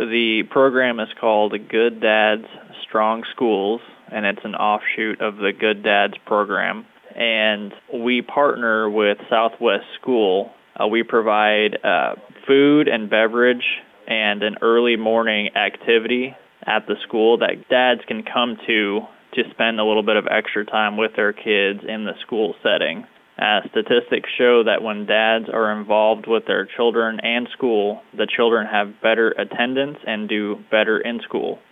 The program is called Good Dads Strong Schools, and it's an offshoot of the Good Dads program. And we partner with Southwest School. We provide food and beverage and an early morning activity at the school that dads can come to spend a little bit of extra time with their kids in the school setting. Statistics show that when dads are involved with their children and school, the children have better attendance and do better in school.